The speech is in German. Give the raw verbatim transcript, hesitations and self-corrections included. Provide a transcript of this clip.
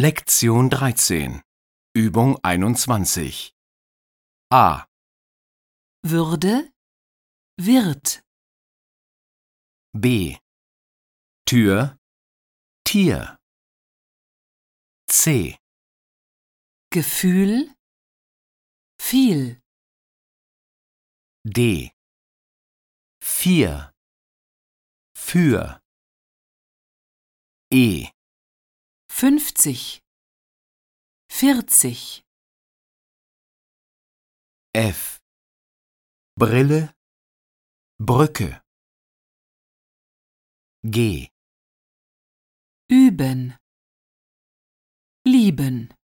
Lektion dreizehn. Übung einundzwanzig. A. Würde, wird. B. Tür, Tier. C. Gefühl, viel. D. Vier, für. E. fünfzig, vierzig. F. Brille, Brücke. G. Üben, lieben.